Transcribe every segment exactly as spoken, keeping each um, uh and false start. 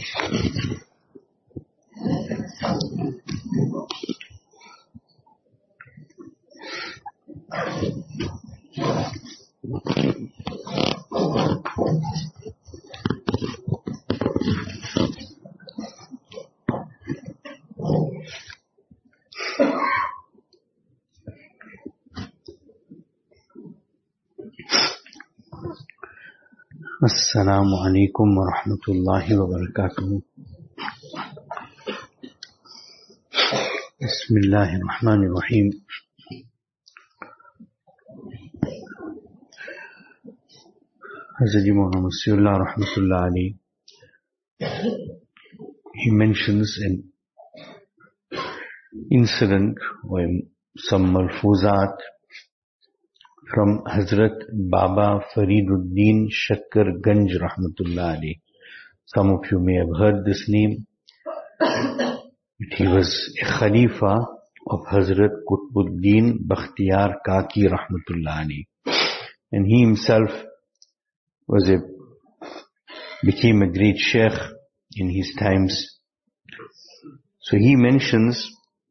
Assalamu alaikum wa rahmatullahi wa barakatuh. Bismillahir Rahmanir Rahim. Hazrat Imam Masihullah Rahmatullah Ali, he mentions an incident or some malfuzat from Hazrat Baba Fariduddin Shakkar Ganj Rahmatullah Ali. Some of you may have heard this name. He was a Khalifa of Hazrat Qutbuddin Bakhtiyar Kaki Rahmatullah Ali. And he himself was a, became a great Sheikh in his times. So he mentions,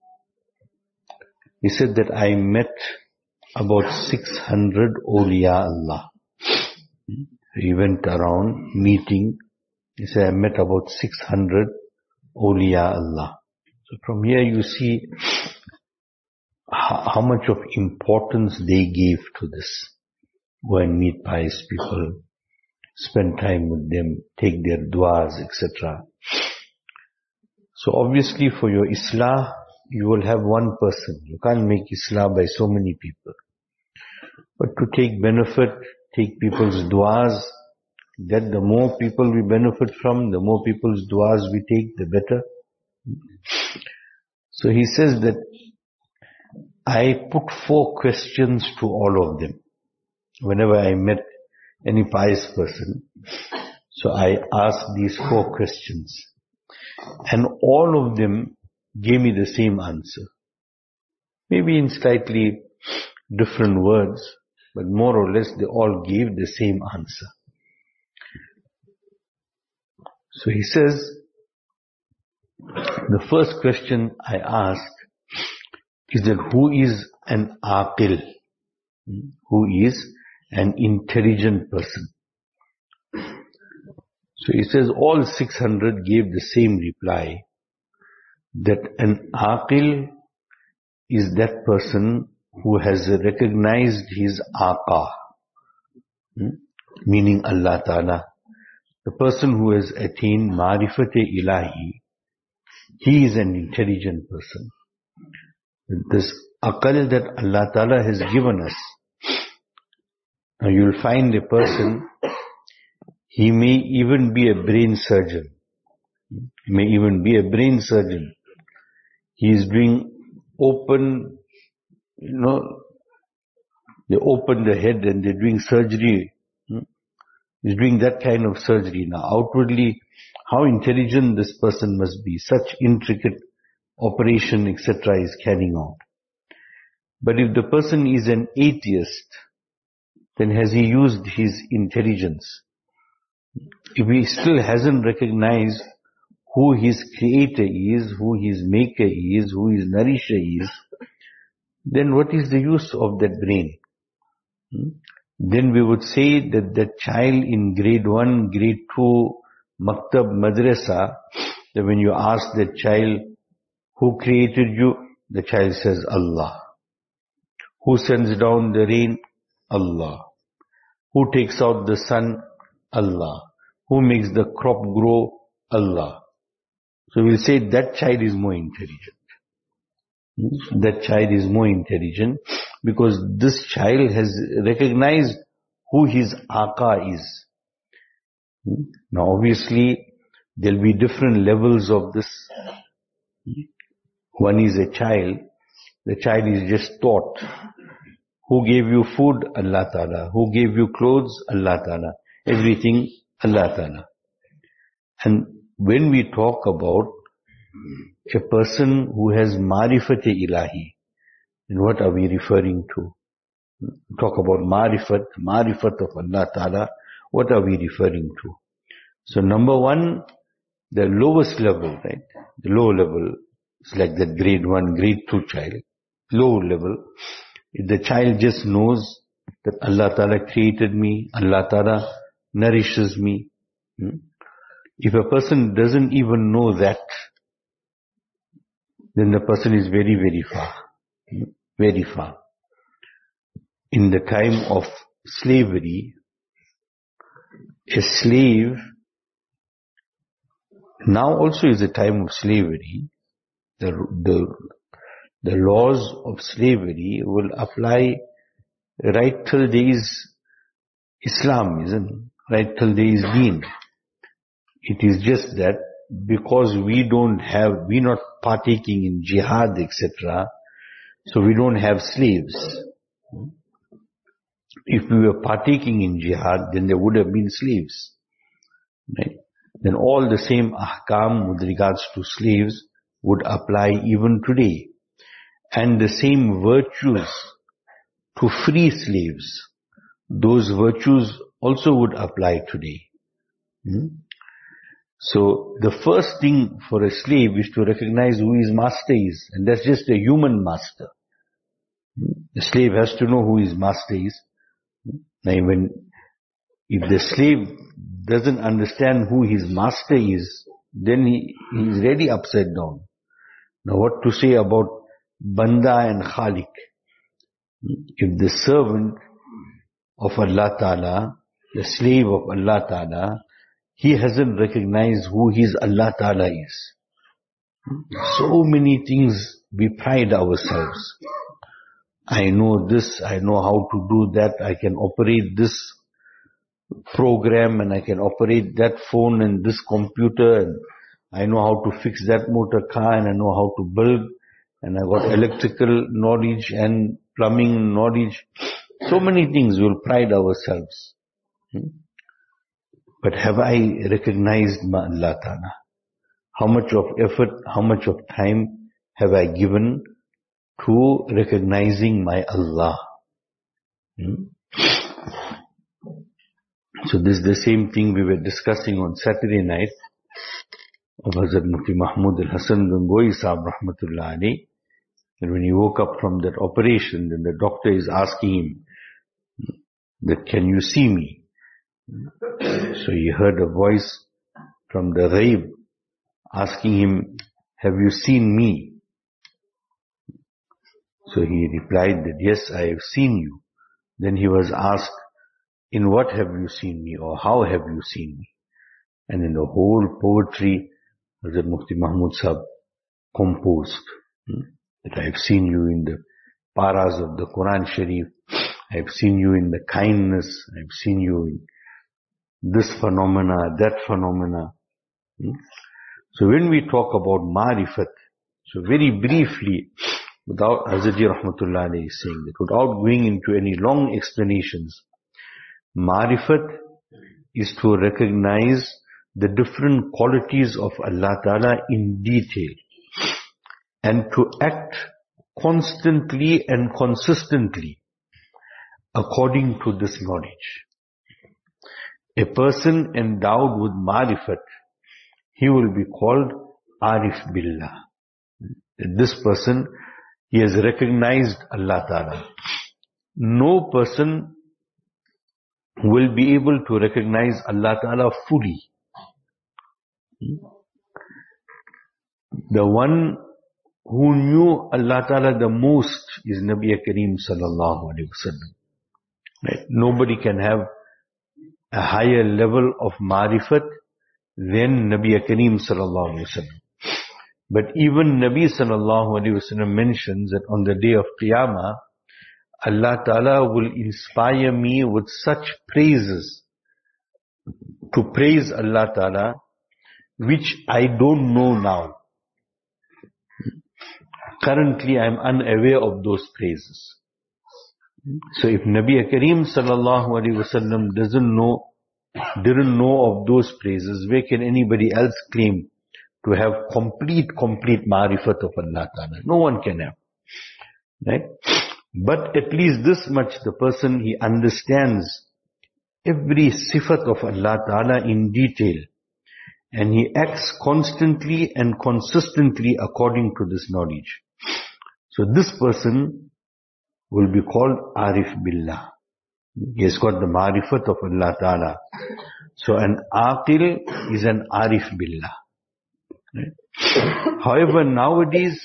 he said that I met about six hundred awliya Allah. He went around meeting. He said, I met about six hundred awliya Allah. So from here you see how, how much of importance they gave to this. Go and meet pious people, spend time with them, take their du'as, et cetera. So obviously for your islah, you will have one person. You can't make islah by so many people. But to take benefit, take people's du'as, that the more people we benefit from, the more people's du'as we take, the better. So he says that I put four questions to all of them. Whenever I met any pious person, so I asked these four questions. And all of them gave me the same answer. Maybe in slightly different words, but more or less they all gave the same answer. So he says, the first question I asked is that who is an aqil? Who is an intelligent person? So he says all six hundred gave the same reply, that an aqil is that person who has recognized his Aqa, meaning Allah Ta'ala. The person who has attained Marifat-e-Ilahi, he is an intelligent person. This aqal that Allah Ta'ala has given us, now you'll find a person, he may even be a brain surgeon. He may even be a brain surgeon. He is doing open, you know, they open the head and they're doing surgery. He's doing that kind of surgery. Now outwardly, how intelligent this person must be. Such intricate operation, et cetera is carrying out. But if the person is an atheist, then has he used his intelligence? If he still hasn't recognized who his creator is, who his maker is, who his nourisher is, then what is the use of that brain? Hmm? Then we would say that the child in grade one, grade two, maktab, madrasa, that when you ask that child, who created you? The child says, Allah. Who sends down the rain? Allah. Who takes out the sun? Allah. Who makes the crop grow? Allah. So we'll say that child is more intelligent. That child is more intelligent because this child has recognized who his Aqa is. Now obviously there'll be different levels of this. One is a child. The child is just taught. Who gave you food? Allah Ta'ala. Who gave you clothes? Allah Ta'ala. Everything, Allah Ta'ala. And when we talk about a person who has Marifat-e-Ilahi, then what are we referring to? Talk about Marifat, Marifat of Allah Ta'ala, what are we referring to? So number one, the lowest level, right? The low level is like that grade one, grade two child. Low level, if the child just knows that Allah Ta'ala created me, Allah Ta'ala nourishes me. Hmm? If a person doesn't even know that, then the person is very, very far. Hmm? Very far. In the time of slavery, a slave, now also is a time of slavery, the, the, the laws of slavery will apply right till there is Islam, isn't it? Right till there is Deen. It is just that because we don't have, we're not partaking in jihad, et cetera, so we don't have slaves. If we were partaking in jihad, then there would have been slaves. Right? Then all the same ahkam with regards to slaves would apply even today. And the same virtues to free slaves, those virtues also would apply today. Hmm? So the first thing for a slave is to recognize who his master is, and that's just a human master. The slave has to know who his master is. Now when, if the slave doesn't understand who his master is, then he, he is really upside down. Now what to say about Banda and Khalik? If the servant of Allah Ta'ala, the slave of Allah Ta'ala, he hasn't recognized who his Allah Ta'ala is. So many things we pride ourselves. I know this, I know how to do that, I can operate this program and I can operate that phone and this computer, and I know how to fix that motor car, and I know how to build, and I got electrical knowledge and plumbing knowledge. So many things we'll pride ourselves. But have I recognized my Allah Ta'ala? How much of effort, how much of time have I given to recognizing my Allah? Hmm? So this is the same thing we were discussing on Saturday night of Hazrat Mufti Mahmud al-Hasan Gangohi Sahab Rahmatullah Alayhi. And when he woke up from that operation, then the doctor is asking him that, can you see me? So he heard a voice from the ghaib asking him, have you seen me? So he replied that, yes, I have seen you. Then he was asked, in what have you seen me, or how have you seen me? And in the whole poetry, Hazrat Mufti Mahmud Sahab composed, hmm, that I have seen you in the paras of the Quran Sharif, I have seen you in the kindness, I have seen you in this phenomena, that phenomena. Hmm? So when we talk about Ma'rifat, so very briefly, without Hazrat Rahmatullah Alayhi saying that, without going into any long explanations, Ma'rifat is to recognize the different qualities of Allah Ta'ala in detail and to act constantly and consistently according to this knowledge. A person endowed with Ma'rifat, he will be called Arif Billah. This person, he has recognized Allah Ta'ala. No person will be able to recognize Allah Ta'ala fully. The one who knew Allah Ta'ala the most is Nabi Kareem Sallallahu Alaihi Wasallam. Right? Nobody can have a higher level of Ma'rifat than Nabi Kareem Sallallahu Alaihi Wasallam. But even Nabi Sallallahu Alaihi Wasallam mentions that on the day of Qiyamah, Allah Ta'ala will inspire me with such praises to praise Allah Ta'ala, which I don't know now. Currently I am unaware of those praises. So if Nabi Kareem Sallallahu Alaihi Wasallam doesn't know, didn't know of those praises, where can anybody else claim to have complete, complete Ma'rifat of Allah Ta'ala? No one can have. Right? But at least this much, the person, he understands every sifat of Allah Ta'ala in detail. and he acts constantly and consistently according to this knowledge. So this person will be called Arif Billah. He has got the Ma'rifat of Allah Ta'ala. So an Aqil is an Arif Billah. Right? However, nowadays,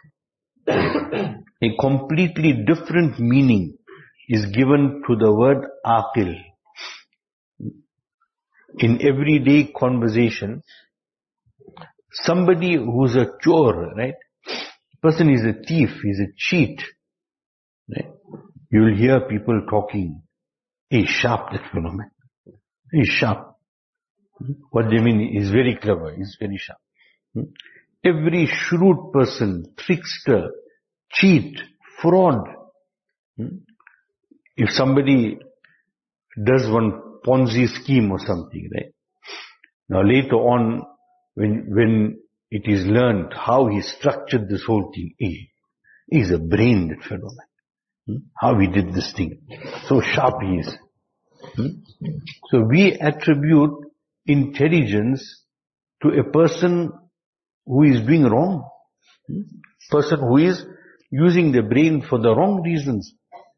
a completely different meaning is given to the word Aqil. In everyday conversation, somebody who's a chore, right? Person is a thief, he's a cheat. Right? You will hear people talking, he's sharp, that fellow man. He's sharp. What they mean is very clever, he's very sharp. Every shrewd person, trickster, cheat, fraud. If somebody does one Ponzi scheme or something, right? Now later on, when when it is learned how he structured this whole thing, he is a brain, that fellow man. How he did this thing. So sharp he is. So we attribute intelligence to a person who is doing wrong. Person who is using the brain for the wrong reasons.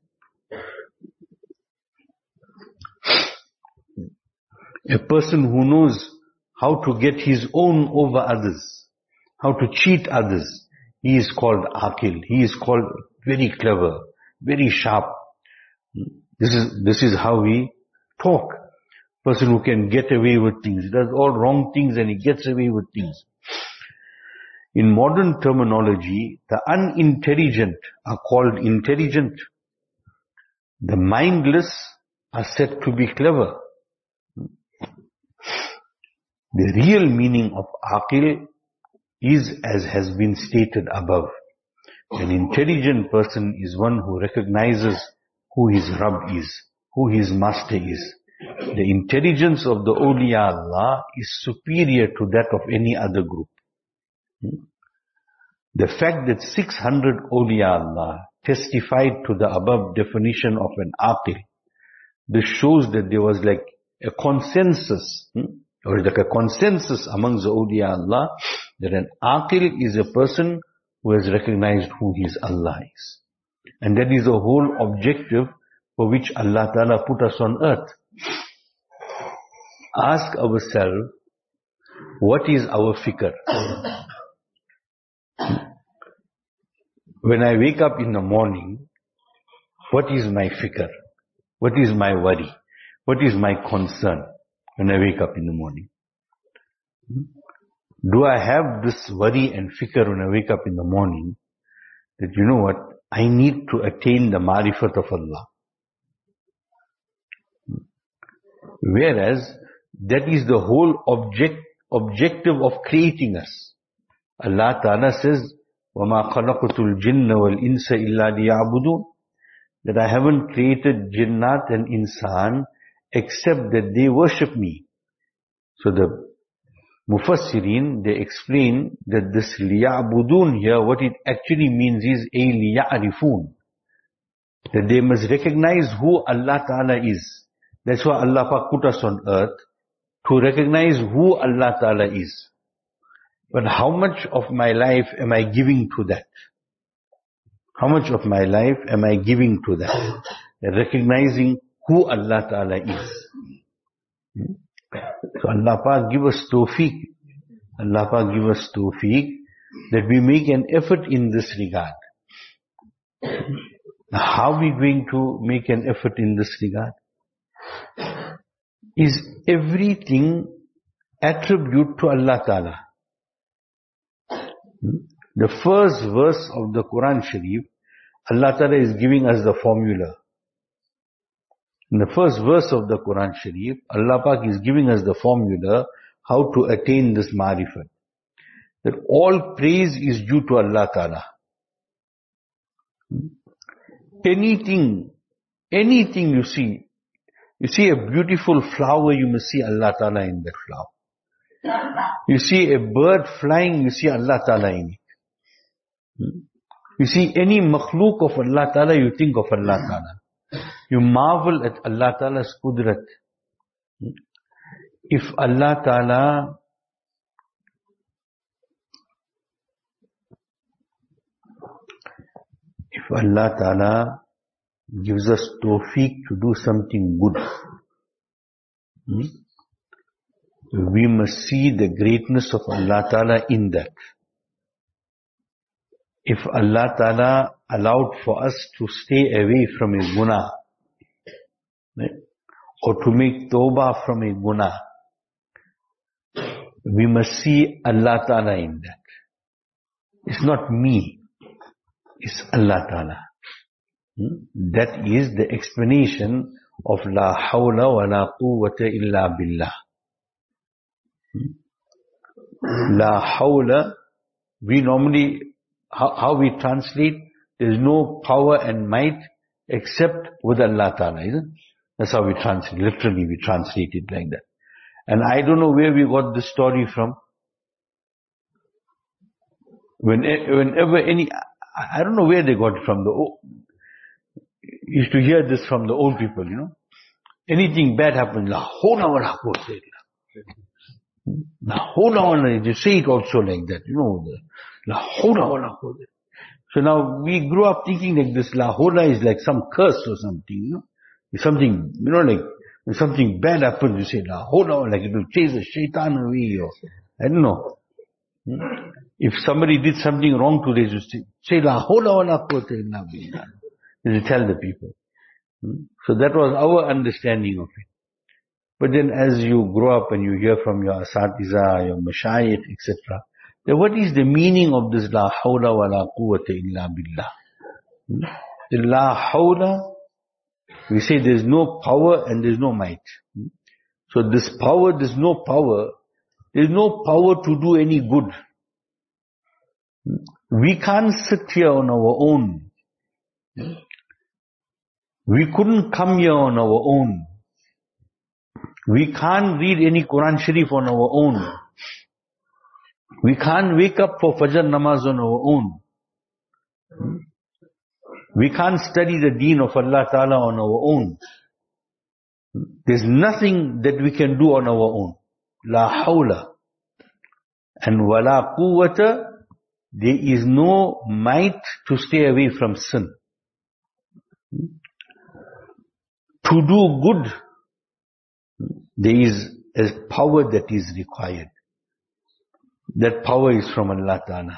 A person who knows how to get his own over others, how to cheat others, he is called Aqil. He is called very clever, very sharp. This is, this is how we talk. Person who can get away with things. He does all wrong things and he gets away with things. In modern terminology, the unintelligent are called intelligent. The mindless are said to be clever. The real meaning of Aqil is as has been stated above. An intelligent person is one who recognizes who his Rabb is, who his master is. The intelligence of the awliya Allah is superior to that of any other group. The fact that six hundred awliya Allah testified to the above definition of an Aqil, this shows that there was like a consensus, or like a consensus amongst the awliya Allah, that an Aqil is a person who has recognized who his Allah is. And that is the whole objective for which Allah Ta'ala put us on earth. Ask ourselves, what is our fikr? When I wake up in the morning, what is my fikr? What is my worry? What is my concern when I wake up in the morning? Do I have this worry and fikr when I wake up in the morning that, you know what, I need to attain the Ma'rifat of Allah? Whereas, that is the whole object, objective of creating us. Allah Ta'ala says, وَمَا خَلَقْتُ الْجِنَّ وَالْإِنسَ إِلَّا لِيَعْبُدُونَ, that I haven't created jinnat and insan except that they worship me. So the Mufassirin, they explain that this liya'budun here, what it actually means is a liya'rifun, that they must recognize who Allah Ta'ala is. That's why Allah Pak put us on earth, to recognize who Allah Ta'ala is. But how much of my life am I giving to that? How much of my life am I giving to that? Recognizing who Allah Ta'ala is. So Allah Pak give us tawfiq. Allah Pak give us tawfiq that we make an effort in this regard. How are we going to make an effort in this regard? Is everything attribute to Allah Ta'ala. The first verse of the Quran Sharif, Allah Ta'ala is giving us the formula. In the first verse of the Quran Sharif, Allah Pak is giving us the formula how to attain this Ma'rifat. That all praise is due to Allah Ta'ala. Anything, anything you see, you see a beautiful flower, you must see Allah Ta'ala in that flower. You see a bird flying, you see Allah Ta'ala in it. You see any makhluk of Allah Ta'ala, you think of Allah Ta'ala. You marvel at Allah Ta'ala's qudrat. If Allah Ta'ala if Allah Ta'ala gives us tawfiq to do something good, hmm, we must see the greatness of Allah Ta'ala in that. If Allah Ta'ala allowed for us to stay away from a guna, right, or to make tawbah from a guna, we must see Allah Ta'ala in that. It's not me, it's Allah Ta'ala. Hmm? That is the explanation of La hawla wa la quwwata illa billah. Hmm? La hawla, we normally, how, how we translate, there is no power and might except with Allah Ta'ala, isn't it? That's how we translate, literally we translate it like that. And I don't know where we got this story from. When, whenever any, I don't know where they got it from. The old, used to hear this from the old people, you know. Anything bad happens, La hawla wa la quwwata illa billah. La hawla wa la, they say it also like that, you know. The, La hawla wa la quwwata. So now we grew up thinking like this, La hawla is like some curse or something, you know. It's something, you know, like, when something bad happens, you say, La hawla, like it will chase the shaitan away, or, I don't know. If somebody did something wrong today, you say, say La hawla wa la quwwata illa billah. You tell the people. So that was our understanding of it. But then as you grow up and you hear from your asatiza, your mashayikh, et cetera, then what is the meaning of this La hawla wa la quwwata illa billah? The La hawla, we say there's no power and there's no might. So this power, there's no power. There's no power to do any good. We can't sit here on our own. We couldn't come here on our own. We can't read any Quran Sharif on our own. We can't wake up for Fajr Namaz on our own. We can't study the deen of Allah Ta'ala on our own. There's nothing that we can do on our own. La hawla. And wala quwwata, there is no might to stay away from sin. To do good, there is a power that is required. That power is from Allah Ta'ala.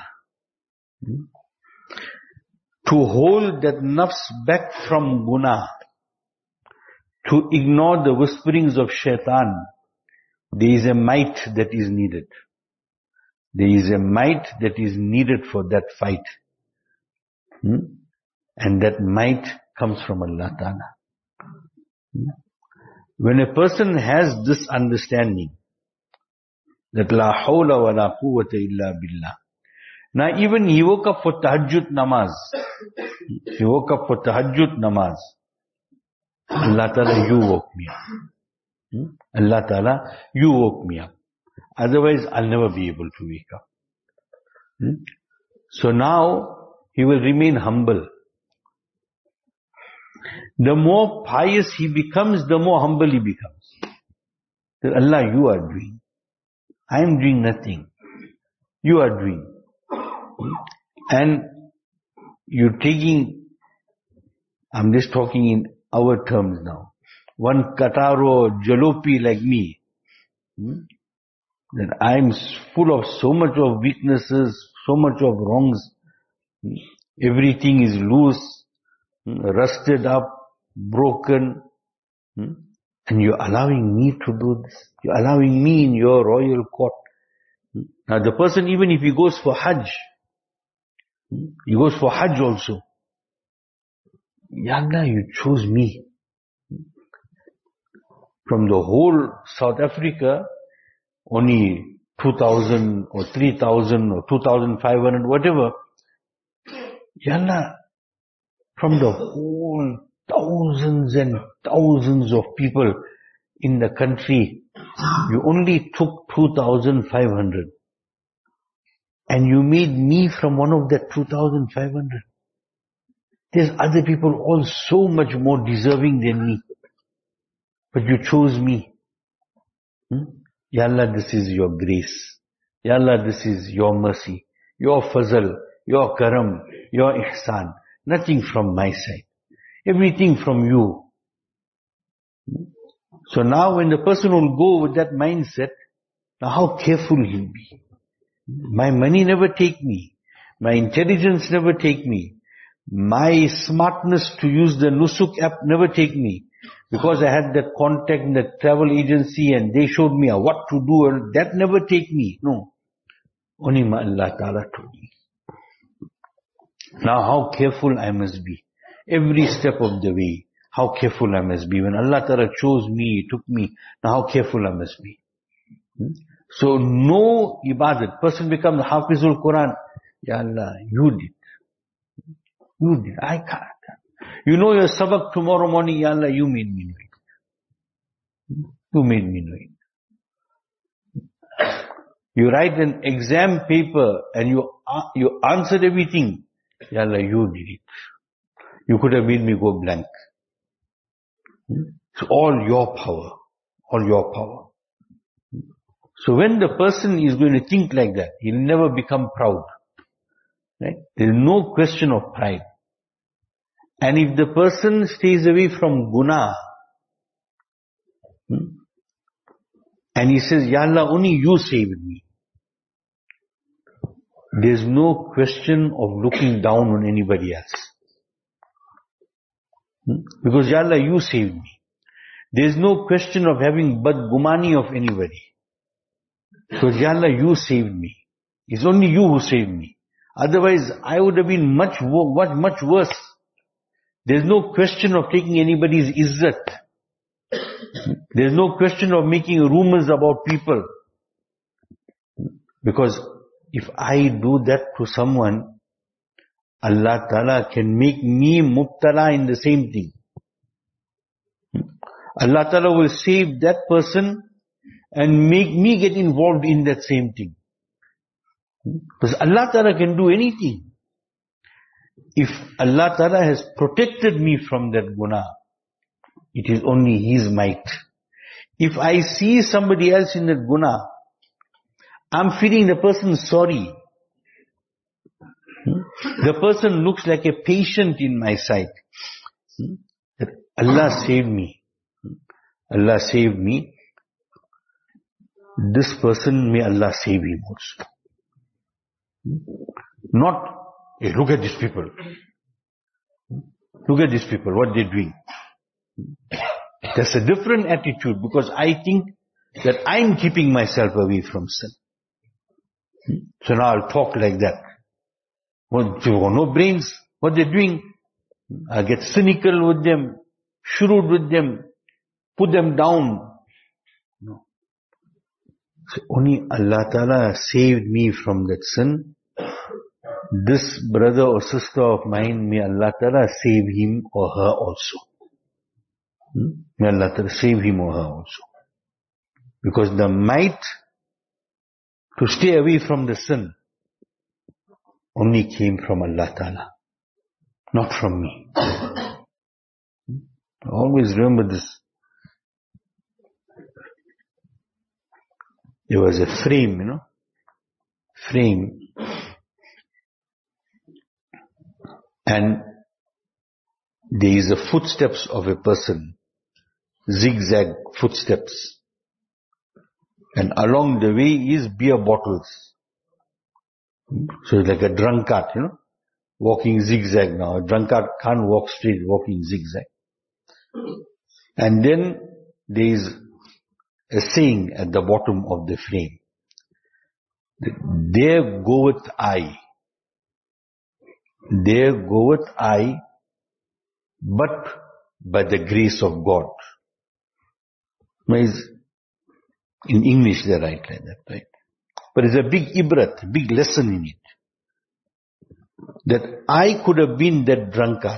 To hold that nafs back from guna, to ignore the whisperings of shaitan, there is a might that is needed. There is a might that is needed for that fight. Hmm? And that might comes from Allah Ta'ala. Hmm? When a person has this understanding, that La hawla wa la quwwata illa billah. Now even he woke up for tahajjud namaz. He woke up for tahajjud namaz. Allah Ta'ala, you woke me up. Hmm? Allah Ta'ala, you woke me up. Otherwise, I'll never be able to wake up. Hmm? So now, he will remain humble. The more pious he becomes, the more humble he becomes. That Allah, you are doing. I am doing nothing. You are doing. Hmm? And you're taking, I'm just talking in our terms now. One Kataro Jalopi like me, hmm? that I'm full of so much of weaknesses, so much of wrongs. Everything is loose, rusted up, broken. And you're allowing me to do this. You're allowing me in your royal court. Now the person, even if he goes for Hajj, he goes for Hajj also. Ya Allah, you chose me. From the whole South Africa, only two thousand or three thousand or two thousand five hundred, whatever. Ya Allah, from the whole thousands and thousands of people in the country, you only took two thousand five hundred. And you made me from one of that two thousand five hundred. There's other people all so much more deserving than me. But you chose me. Hmm? Ya Allah, this is your grace. Ya Allah, this is your mercy, your fazl, your karam, your ihsan. Nothing from my side. Everything from you. So now when the person will go with that mindset, now how careful he'll be. My money never take me. My intelligence never take me. My smartness to use the Nusuk app never take me. Because I had that contact in the travel agency and they showed me what to do, and that never take me. No. Only my Allah Ta'ala told me. Now how careful I must be. Every step of the way, how careful I must be. When Allah Ta'ala chose me, took me, now how careful I must be. Hmm? So no ibadat. Person becomes Hafizul Quran. Ya Allah, you did. You did. I can't. You know your sabak tomorrow morning, Ya Allah, you made me know it. You made me know it. You write an exam paper and you uh, you answered everything. Ya Allah, you did it. You could have made me go blank. It's all your power. All your power. So when the person is going to think like that, he'll never become proud. Right? There is no question of pride. And if the person stays away from guna, hmm, and he says, Ya Allah, only you saved me. There's no question of looking down on anybody else. Hmm? Because Ya Allah, you saved me. There's no question of having badgumani of anybody. Because Ya Allah, you saved me. It's only you who saved me. Otherwise, I would have been much, much, much worse. There's no question of taking anybody's izzat. There's no question of making rumors about people. Because if I do that to someone, Allah Ta'ala can make me mubtala in the same thing. Allah Ta'ala will save that person and make me get involved in that same thing. Because Allah Ta'ala can do anything. If Allah Ta'ala has protected me from that guna, it is only His might. If I see somebody else in that guna, I'm feeling the person sorry. The person looks like a patient in my sight. That Allah saved me. Allah saved me. This person, may Allah save him also. Not, hey, look at these people. Look at these people, what they're doing. That's a different attitude, because I think that I'm keeping myself away from sin. So now I'll talk like that. Well, they've got no brains. What they're doing, I'll get cynical with them, shrewd with them, put them down. No. So only Allah Ta'ala saved me from that sin. This brother or sister of mine, may Allah Ta'ala save him or her also. Hmm? May Allah Ta'ala save him or her also. Because the might to stay away from the sin only came from Allah Ta'ala, not from me. Always remember this. There was a frame, you know, frame, and there is a footsteps of a person, zigzag footsteps, and along the way is beer bottles. So it's like a drunkard, you know, walking zigzag now. A drunkard can't walk straight, walking zigzag. And then there is a saying at the bottom of the frame. There goeth I. There goeth I, but by the grace of God. In English they write like that, right? But it's a big ibrat, a big lesson in it. That I could have been that drunkard.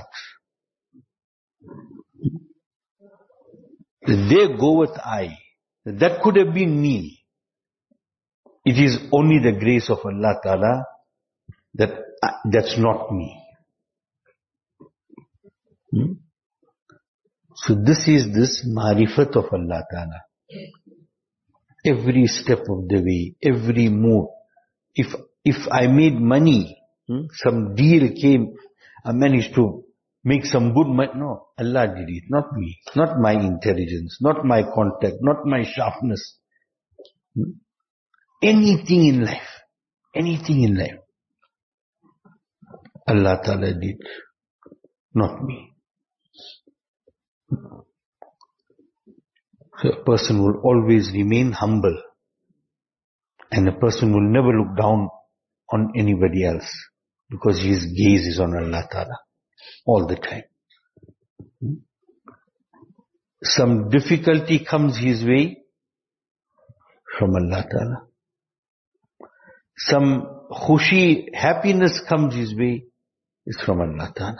There goeth I. That could have been me. It is only the grace of Allah Ta'ala that uh, that's not me. Hmm? So this is this marifat of Allah Ta'ala. Every step of the way, every move. If if I made money, hmm, some deal came, I managed to make some good money. No, Allah did it, not me, not my intelligence, not my contact, not my sharpness. Hmm? Anything in life, anything in life, Allah Ta'ala did, not me. So a person will always remain humble, and a person will never look down on anybody else, because his gaze is on Allah Ta'ala all the time. Some difficulty comes his way from Allah Ta'ala. Some khushi, happiness comes his way is from Allah Ta'ala.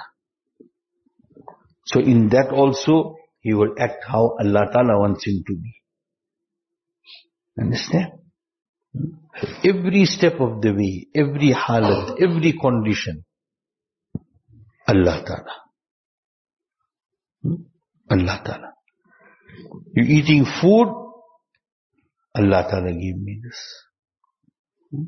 So in that also, he will act how Allah Ta'ala wants him to be. Understand? Every step of the way, every halat, every condition, Allah Ta'ala. Allah Ta'ala. You're eating food, Allah Ta'ala gave me this.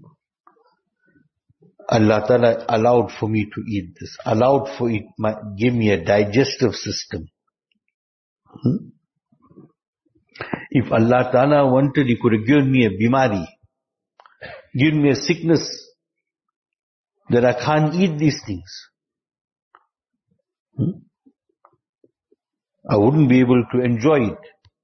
Allah Ta'ala allowed for me to eat this, allowed for it, my, give me a digestive system. Hmm? If Allah Ta'ala wanted, He could have given me a bimari, given me a sickness, that I can't eat these things. Hmm? I wouldn't be able to enjoy it.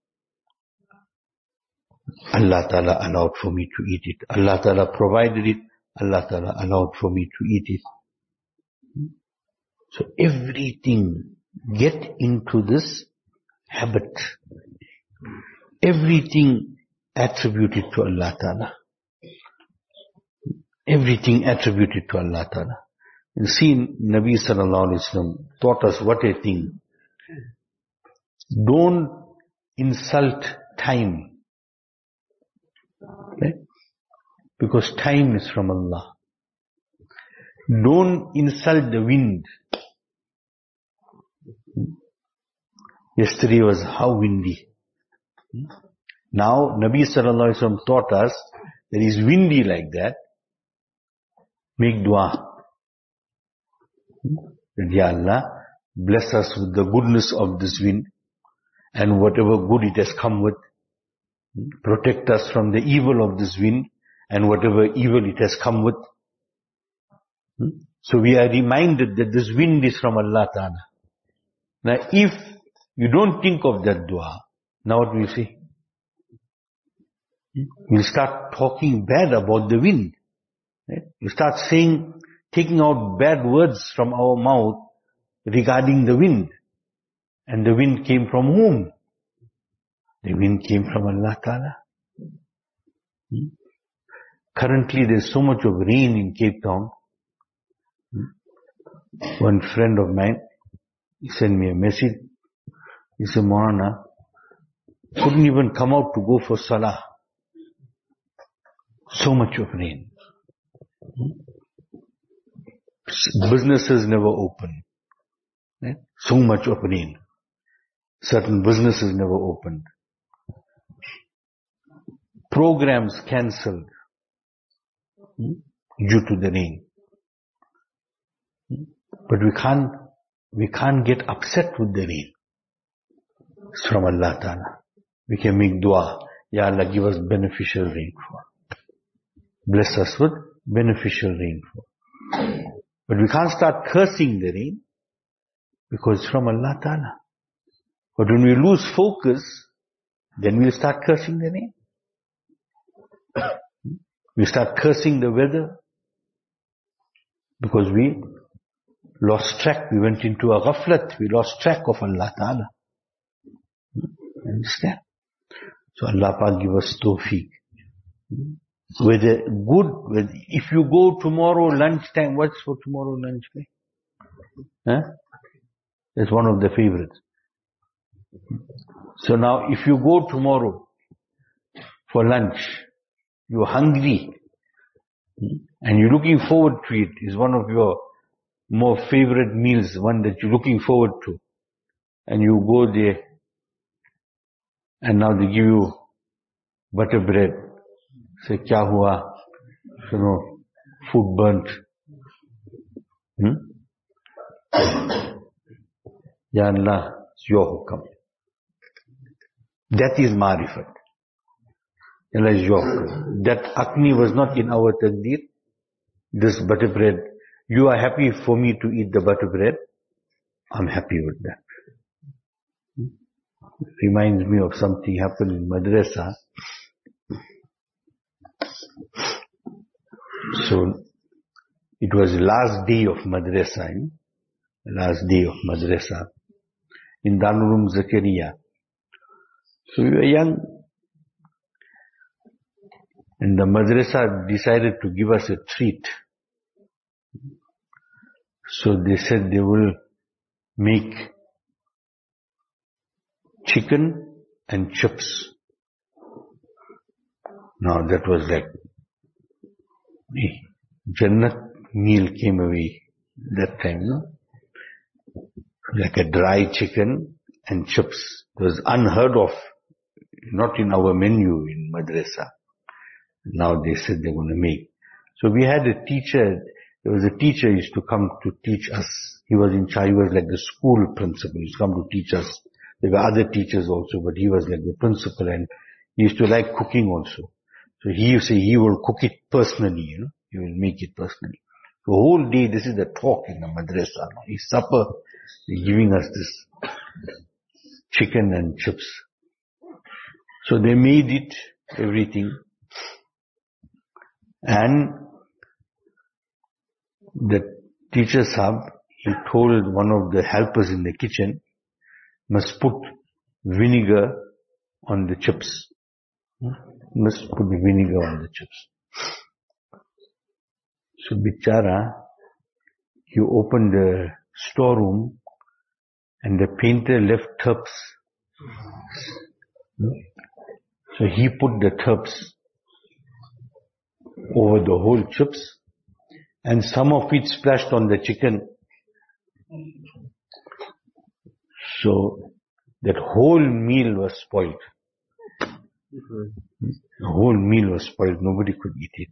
Allah Ta'ala allowed for me to eat it. Allah Ta'ala provided it. Allah Ta'ala allowed for me to eat it. So everything, get into this habit. Everything attributed to Allah Ta'ala. Everything attributed to Allah Ta'ala. You see, Nabi Sallallahu Alaihi Wasallam taught us what a thing. Don't insult time. Okay? Because time is from Allah. Don't insult the wind. Yesterday was how windy. Now, Nabi Sallallahu Alaihi Wasallam taught us that it's windy like that. Make dua. That, Ya Allah, bless us with the goodness of this wind and whatever good it has come with. Protect us from the evil of this wind and whatever evil it has come with. So we are reminded that this wind is from Allah Ta'ala. Now if you don't think of that dua, now what will you say? You'll start talking bad about the wind. Right? You start saying, taking out bad words from our mouth regarding the wind. And the wind came from whom? The wind came from Allah Ta'ala. Hmm? Currently there's so much of rain in Cape Town. Hmm? One friend of mine, he sent me a message. He said, Maulana, couldn't even come out to go for salah. So much of rain. Hmm? Businesses never open. Right? So much of rain. Certain businesses never opened. Programs cancelled hmm, due to the rain. Hmm? But we can't, we can't get upset with the rain. It's from Allah Ta'ala. We can make dua. Ya Allah, give us beneficial rainfall. Bless us with beneficial rainfall. But we can't start cursing the rain because it's from Allah Ta'ala. But when we lose focus, then we'll start cursing the rain. We start cursing the weather because we lost track. We went into a ghaflat. We lost track of Allah Ta'ala. Understand? So Allah Ta'ala give us tawfiq. Whether good, whether, if you go tomorrow lunchtime, what's for tomorrow lunchtime? Huh? It's one of the favorites. So now if you go tomorrow for lunch, you're hungry and you're looking forward to it, is one of your more favorite meals, one that you're looking forward to, and you go there and now they give you butter bread. Say, kya hua? You know, food burnt. Hmm? Ya Allah, it's your hukam. That is marifat. Allah is your hukam. That akni was not in our taqdeer. This butter bread, you are happy for me to eat the butter bread. I'm happy with that. It reminds me of something happened in madrasa. So, it was last day of madrasa, eh? last day of madrasa in Darul Uloom Zakaria. So we were young, and the madrasa decided to give us a treat. So they said they will make chicken and chips. Now that was like Jannat meal came away that time, no? Like a dry chicken and chips. It was unheard of, not in our menu in madrasa. Now they said they're going to make. So we had a teacher, there was a teacher who used to come to teach us. He was in charge, he was like the school principal, he used to come to teach us. There were other teachers also, but he was like the principal, and he used to like cooking also. So he used to say he will cook it personally, you know, he will make it personally. The whole day, this is the talk in the madrasa. His supper, they're giving us this chicken and chips. So they made it, everything. And the teacher sahab, he told one of the helpers in the kitchen, must put vinegar on the chips. Must put the vinegar on the chips. So bichara, he opened the storeroom and the painter left tubs. So he put the tubs over the whole chips, and some of it splashed on the chicken. So that whole meal was spoiled. The whole meal was spoiled. Nobody could eat it.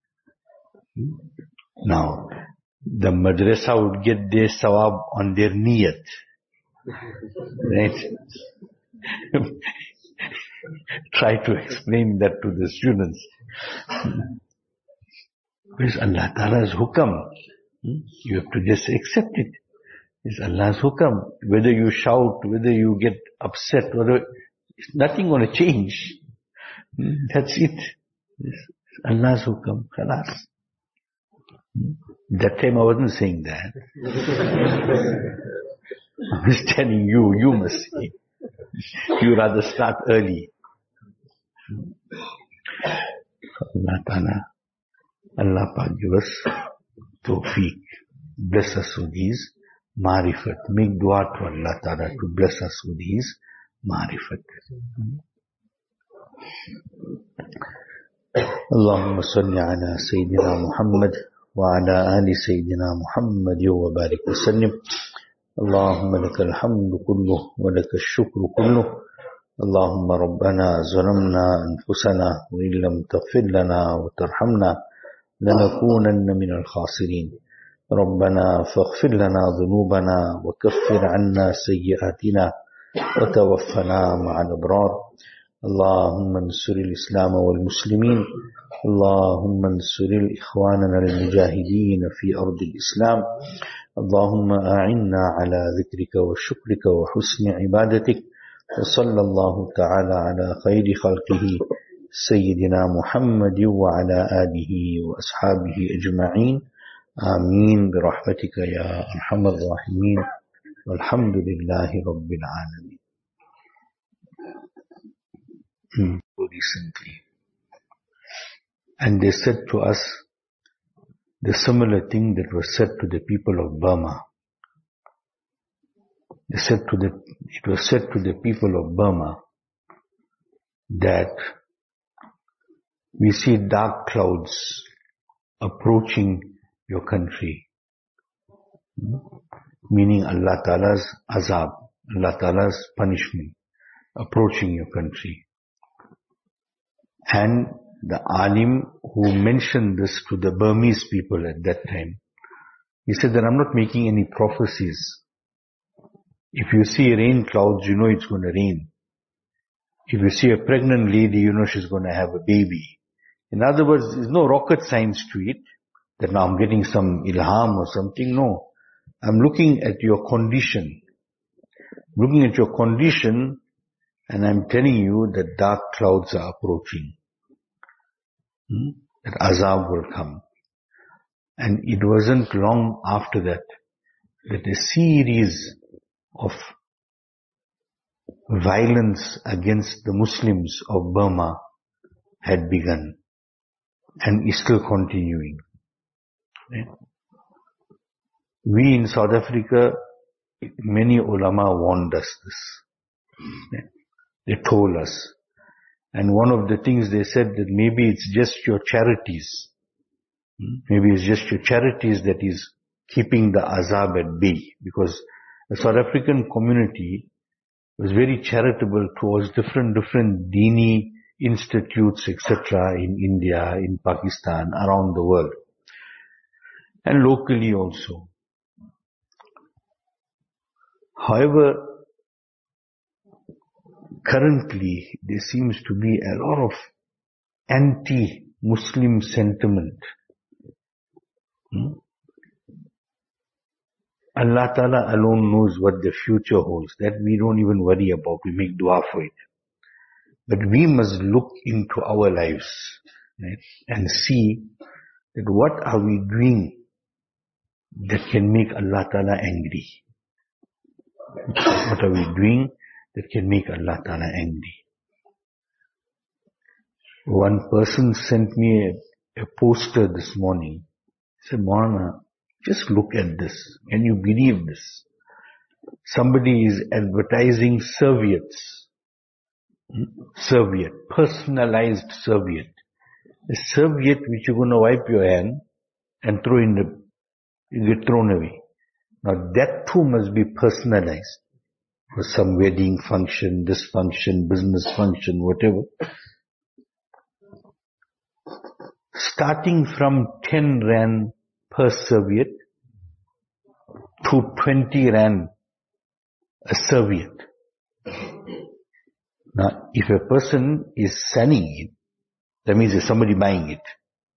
Now, the madrasa would get their sawab on their niyat. Right? Try to explain that to the students. It's Allah Ta'ala's hukam. You have to just accept it. It's Allah's hukam. Whether you shout, whether you get upset, whether, it's nothing going to change. That's it. It's Allah's hukam. Khalas. That time I wasn't saying that. I was telling you, you must say. You rather start early. Allah Ta'ala, Allah Pak give us tawfiq. Bless us with His marifat. Make dua to Allah Ta'ala to bless us with His marifat. Allahumma salli ala Sayyidina Muhammad wa ala ali Sayyidina Muhammad wa barik wa sallim. Allahumma lakal hamdu kulluh wa lakal shukru kulluh. اللهم ربنا ظلمنا أنفسنا وإن لم تغفر لنا وترحمنا لنكونن من الخاسرين ربنا فاغفر لنا ذنوبنا وكفر عنا سيئاتنا وتوفنا مع الأبرار اللهم انصر الإسلام والمسلمين اللهم انصر الإخواننا المجاهدين في أرض الإسلام اللهم أعنا على ذكرك وشكرك وحسن عبادتك وصلى الله تعالى على خير خلقه سيدنا محمد وعلى آله وأصحابه أجمعين آمين برحمتك يا أرحم الراحمين والحمد لله رب العالمين. Recently, and they said to us the similar thing that was said to the people of Burma. They said to the, it was said to the people of Burma that we see dark clouds approaching your country, meaning Allah Ta'ala's azab, Allah Ta'ala's punishment approaching your country. And the alim who mentioned this to the Burmese people at that time He said that I'm not making any prophecies. If you see rain clouds, you know it's going to rain. If you see a pregnant lady, you know she's going to have a baby. In other words, there's no rocket science to it, that now I'm getting some ilham or something. No. I'm looking at your condition. Looking at your condition, and I'm telling you that dark clouds are approaching. Hmm? That azab will come. And it wasn't long after that, that a series of violence against the Muslims of Burma had begun and is still continuing. We in South Africa, many ulama warned us this. They told us. And one of the things they said that maybe it's just your charities. Maybe it's just your charities that is keeping the azab at bay. Because the South African community was very charitable towards different, different Dini institutes, et cetera in India, in Pakistan, around the world. And locally also. However, currently there seems to be a lot of anti-Muslim sentiment. Hmm? Allah Ta'ala alone knows what the future holds. That we don't even worry about. We make dua for it. But we must look into our lives, right, and see that what are we doing that can make Allah Ta'ala angry. What are we doing that can make Allah Ta'ala angry? One person sent me a, a poster this morning. He said, Maulana, just look at this. Can you believe this? Somebody is advertising serviettes. Serviette. Personalized serviette. A serviette which you're going to wipe your hand and throw in the, you get thrown away. Now that too must be personalized. For some wedding function, this function, business function, whatever. Starting from ten rand per serviette to twenty rand a serviette. Now, if a person is selling it, that means there's somebody buying it.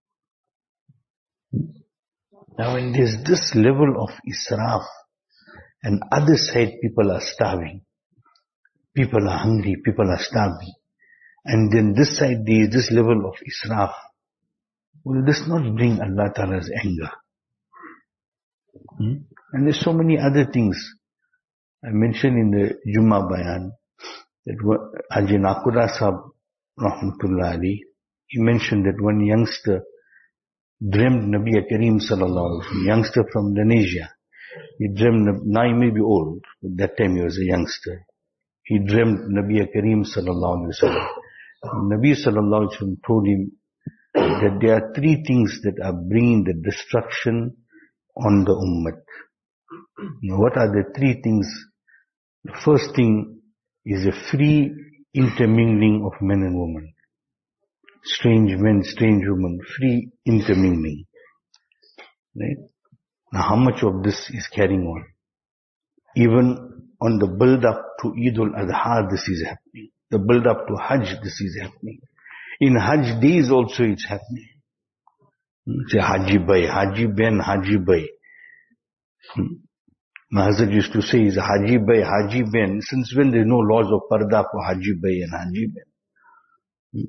Now, when there's this level of israf, and other side people are starving, people are hungry, people are starving, and then this side there is this level of israf, will this not bring Allah Ta'ala's anger? Hmm? And there's so many other things. I mentioned in the Jummah Bayan that Haji Nakuda Sahab, Rahmatullah Ali, he mentioned that one youngster dreamed Nabi Kareem Sallallahu Alaihi Wasallam, youngster from Indonesia. He dreamt, now he may be old, but that time he was a youngster. He dreamt Nabi Kareem Sallallahu Alaihi Wasallam. Nabi Sallallahu Alaihi Wasallam told him that there are three things that are bringing the destruction on the ummah. Now, what are the three things? The first thing is a free intermingling of men and women. Strange men, strange women, free intermingling. Right? Now, how much of this is carrying on? Even on the build-up to Eid al-Adha, this is happening. The build-up to Hajj, this is happening. In Hajj days also it's happening. Say Haji Bhai, Haji Ben, Haji Bhai. Hmm. My husband used to say, is Haji Bhai, Haji Ben. Since when there are no laws of parda for Haji Bhai and Haji Ben?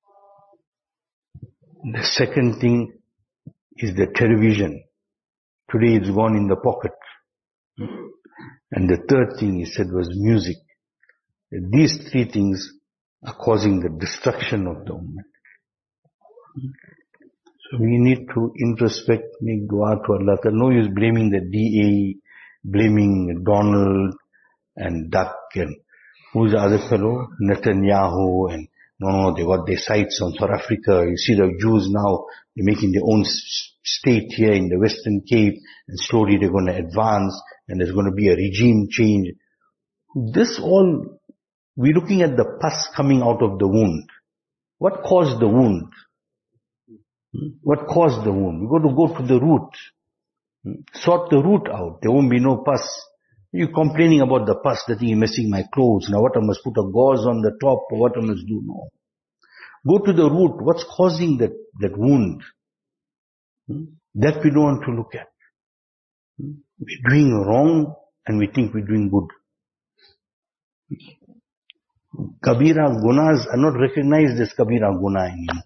Hmm. The second thing is the television. Today it's gone in the pocket. Hmm. And the third thing he said was music. These three things are causing the destruction of the ummah. So we need to introspect, make dua to Allah. No use blaming the D A, blaming Donald and Duck and who's the other fellow? Netanyahu and no, no, they got their sites on South Africa. You see the Jews now, they're making their own state here in the Western Cape and slowly they're going to advance and there's going to be a regime change. This all, we're looking at the pus coming out of the wound. What caused the wound? What caused the wound? We've got to go to the root. Sort the root out. There won't be no pus. You're complaining about the pus, that you're messing my clothes. Now what I must put a gauze on the top, or what I must do? No. Go to the root. What's causing that, that wound? That we don't want to look at. We're doing wrong and we think we're doing good. Kabira gunas are not recognized as Kabira guna anymore.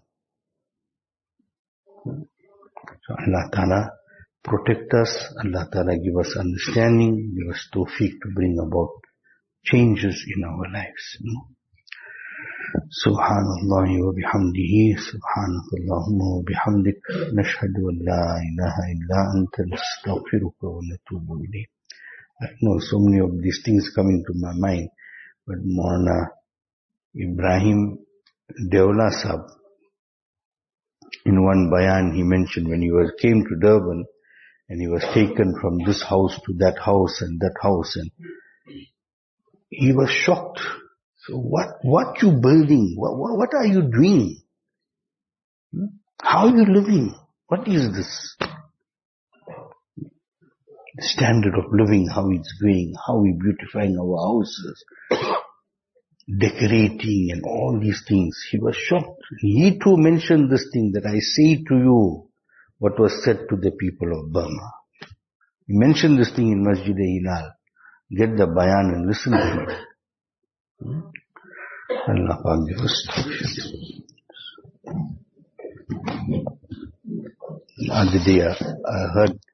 So Allah Ta'ala protect us, Allah Ta'ala give us understanding, give us tawfiq to bring about changes in our lives. Subhanallah wa bihamdihi, subhanakallahumma wa bihamdik, nashhadu an la ilaha illa anta, nastaghfiruka wa natubu ilayk. I know so many of these things come into my mind, but Maulana Ibrahim Deola Sahab, in one bayan he mentioned when he was came to Durban and he was taken from this house to that house and that house, and he was shocked. So what, what you building? What, what, what are you doing? How are you living? What is this? The standard of living, how it's going, how we beautifying our houses, decorating and all these things. He was shocked. He too mentioned this thing that I say to you what was said to the people of Burma. He mentioned this thing in Masjid-e-Hilal. Get the bayan and listen to it. Hmm? Allah Pak give us tawfiq. The other day I heard